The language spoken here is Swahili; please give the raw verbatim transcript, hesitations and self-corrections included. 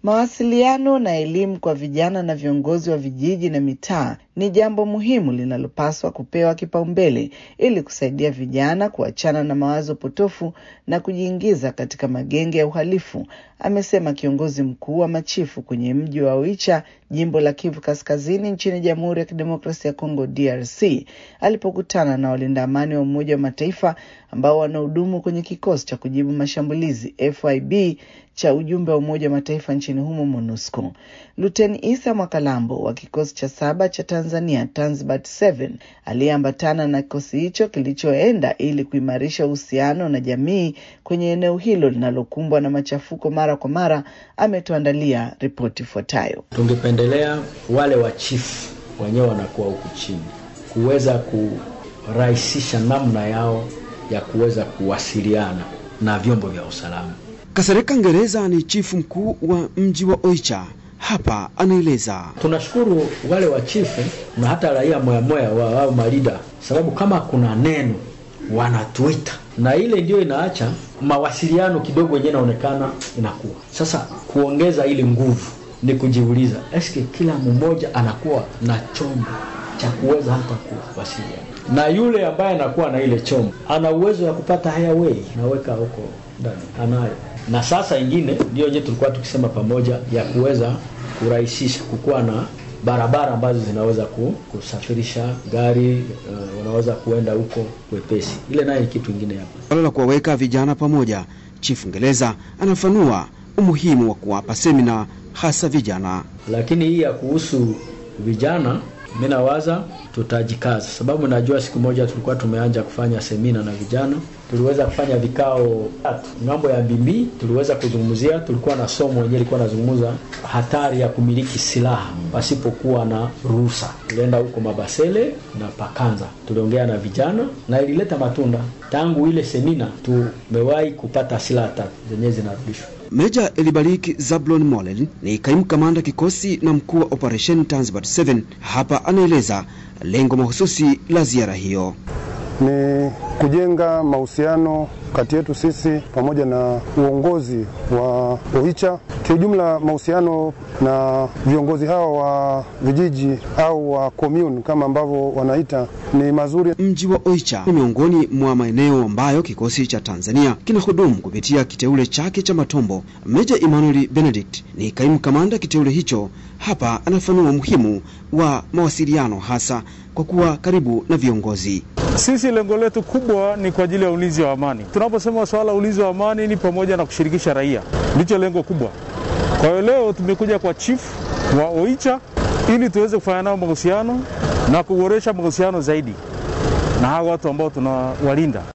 Mawasiliano na elimu kwa vijana na viongozi wa vijiji na mitaa ni jambo muhimu linalopaswa kupewa kipaumbele ili kusaidia vijana kuachana na mawazo potofu na kujiingiza katika magenge ya uhalifu, amesema kiongozi mkuu wa machifu kwenye mji wa Oicha, jimbo la Kivu Kaskazini nchini Jamhuri ya Kidemokrasia ya Kongo D R C, alipokutana na walinda amani wa Umoja wa Mataifa ambao wanahudumu kwenye kikosi cha kujibu mashambulizi F I B cha ujumbe wa Umoja wa Mataifa nchini humo MONUSCO. Luteni Isa Mwakalambo wa kikosi cha saba cha Tanzania Tanzbat saba aliyeambatana na kikosi hicho kilichoenda ili kuimarisha uhusiano na jamii kwenye eneo hilo linalokumbwa na machafuko mara kwa mara, ametuandalia ripoti ifuatayo. Tungependelea wale wa chief wenyewe wanakuwa huku chini kuweza kurahisisha namna yao ya kuweza kuwasiliana na vyombo vya usalama. Kasereka Ngereza ni chifu mkuu wa mji wa Oicha. Hapa anaeleza. Tunashukuru wale wa chifu na hata raia moya moya wa wao malida, sababu kama kuna neno wanatuita na ile ndio inaacha mawasiliano kidogo yenyewe inaonekana inakuwa. Sasa kuongeza ile nguvu ni kujiuliza, eske kila mmoja anakuwa na chombo cha kuweza hata kuwasiliana, na yule ambaye anakuwa na ile chombo ana uwezo wa kupata highway naweka huko ndani anayo. Na sasa ingine ndio yenyewe tulikuwa tukisema pamoja ya kuweza kurahisisha kukuwa na barabara ambazo zinaweza kusafirisha gari, uh, wanaweza kuenda huko wepesi. Ile nayo ni kitu kingine hapo. Wala la kuwaweka vijana pamoja, Chief Ngereza anafanua umuhimu wa kuwapa semina hasa vijana. Lakini hii ya kuhusu vijana mimi nawaza tutajikaza, sababu najua siku moja tulikuwa tumeanza kufanya semina na vijana. Tuliweza kufanya vikao tatu. Ngambo ya Bimbi tuliweza kuzungumzia, tulikuwa na somo yenyewe ilikuwa nazungumza hatari ya kumiliki silaha pasipokuwa na ruhusa. Tulienda huko Mabasele na Pakanza. Tuliongea na vijana na ilileta matunda. Tangu ile semina tumewahi kupata silaha tatu zenyewe zinarudishwa. Meja Elibariki Zablon Molen ni kaimu kamanda kikosi na mkuu wa Operation Tanzbat saba. Hapa anaeleza lengo mahususi la ziara hiyo. Ni kujenga mahusiano kati yetu sisi pamoja na uongozi wa Oicha. Kiujumla mahusiano na viongozi hao wa vijiji au wa commune kama ambavyo wanaita ni mazuri. Mji wa Oicha ni miongoni mwa maeneo ambayo kikosi cha Tanzania kinahudumu kupitia kiteule chake cha Matombo. Meja Emmanuel Benedict ni kaimu kamanda kiteule hicho. Hapa anafanua muhimu wa mawasiliano hasa kwa kuwa karibu na viongozi. Sisi lengo letu kubwa ni kwa ajili ya ulinzi wa amani. Tunaposema swala ulinzi wa amani ni pamoja na kushirikisha raia. Ndicho lengo kubwa. Kwa hiyo leo tumekuja kwa chief wa Oicha ili tuweze kufanya nao mahusiano na kuboresha mahusiano zaidi na hao watu ambao tunawalinda.